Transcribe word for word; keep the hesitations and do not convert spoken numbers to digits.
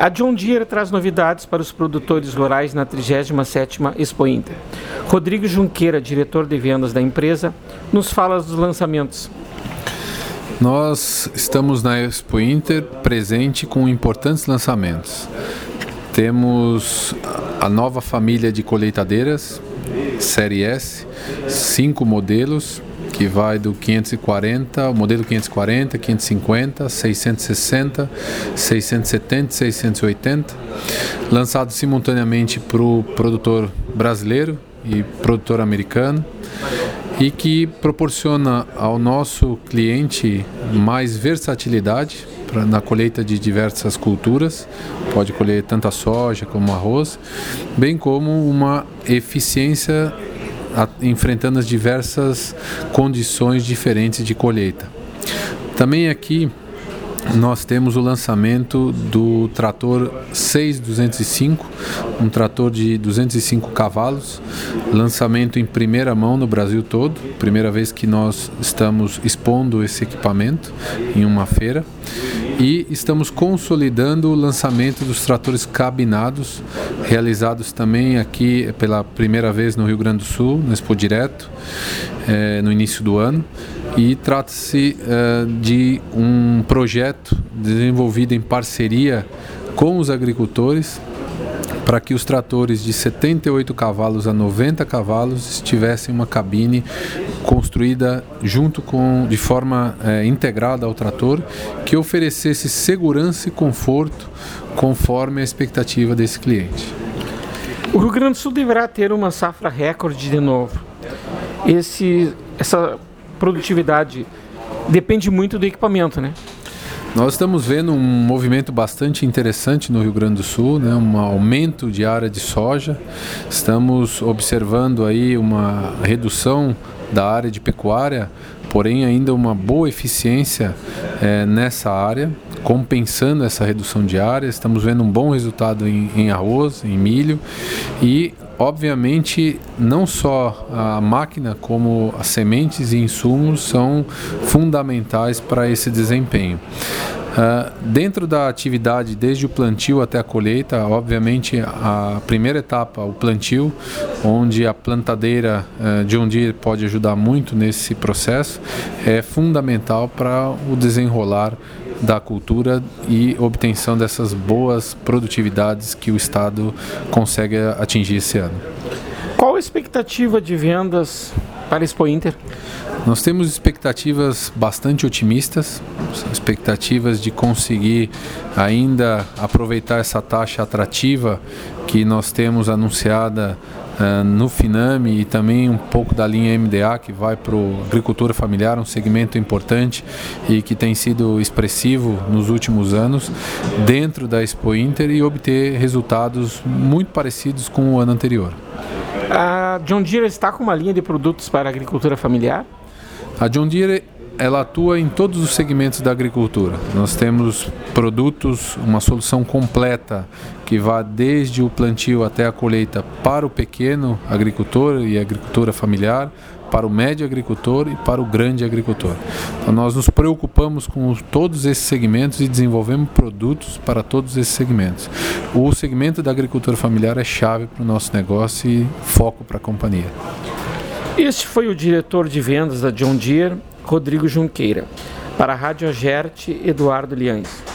A John Deere traz novidades para os produtores rurais na trigésima sétima Expo Inter. Rodrigo Junqueira, diretor de vendas da empresa, nos fala dos lançamentos. Nós estamos na Expo Inter presente com importantes lançamentos. Temos a nova família de colheitadeiras, Série S, cinco modelos, que vai do quinhentos e quarenta, o modelo quinhentos e quarenta, quinhentos e cinquenta, seiscentos e sessenta, seiscentos e setenta e seiscentos e oitenta, lançados simultaneamente para o produtor brasileiro e produtor americano, e que proporciona ao nosso cliente mais versatilidade pra, na colheita de diversas culturas, pode colher tanto a soja como o arroz, bem como uma eficiência a, enfrentando as diversas condições diferentes de colheita. Também aqui nós temos o lançamento do trator seis duzentos e cinco, um trator de duzentos e cinco cavalos, lançamento em primeira mão no Brasil todo, primeira vez que nós estamos expondo esse equipamento em uma feira, e estamos consolidando o lançamento dos tratores cabinados, realizados também aqui pela primeira vez no Rio Grande do Sul, no Expo Direto, eh, no início do ano. E trata-se uh, de um projeto desenvolvido em parceria com os agricultores para que os tratores de setenta e oito cavalos a noventa cavalos tivessem uma cabine construída junto com, de forma uh, integrada ao trator, que oferecesse segurança e conforto conforme a expectativa desse cliente. O Rio Grande do Sul deverá ter uma safra recorde de novo. Esse, essa produtividade depende muito do equipamento, né? Nós estamos vendo um movimento bastante interessante no Rio Grande do Sul, né? Um aumento de área de soja. Estamos observando aí uma redução da área de pecuária, porém ainda uma boa eficiência é, nessa área, compensando essa redução de área. Estamos vendo um bom resultado em, em arroz, em milho e obviamente, não só a máquina, como as sementes e insumos são fundamentais para esse desempenho. Uh, dentro da atividade, desde o plantio até a colheita, obviamente a primeira etapa, o plantio, onde a plantadeira uh, John Deere pode ajudar muito nesse processo, é fundamental para o desenrolar da cultura e obtenção dessas boas produtividades que o Estado consegue atingir esse ano. Qual a expectativa de vendas para a Expo Inter? Nós temos expectativas bastante otimistas, expectativas de conseguir ainda aproveitar essa taxa atrativa que nós temos anunciada uh, no Finame e também um pouco da linha M D A que vai para o agricultura familiar, um segmento importante e que tem sido expressivo nos últimos anos dentro da Expo Inter e obter resultados muito parecidos com o ano anterior. A John Deere está com uma linha de produtos para a agricultura familiar? A John Deere ela atua em todos os segmentos da agricultura. Nós temos produtos, uma solução completa que vai desde o plantio até a colheita para o pequeno agricultor e agricultura familiar, para o médio agricultor e para o grande agricultor. Então nós nos preocupamos com todos esses segmentos e desenvolvemos produtos para todos esses segmentos. O segmento da agricultura familiar é chave para o nosso negócio e foco para a companhia. Este foi o diretor de vendas da John Deere, Rodrigo Junqueira. Para a Rádio Agerte, Eduardo Liães.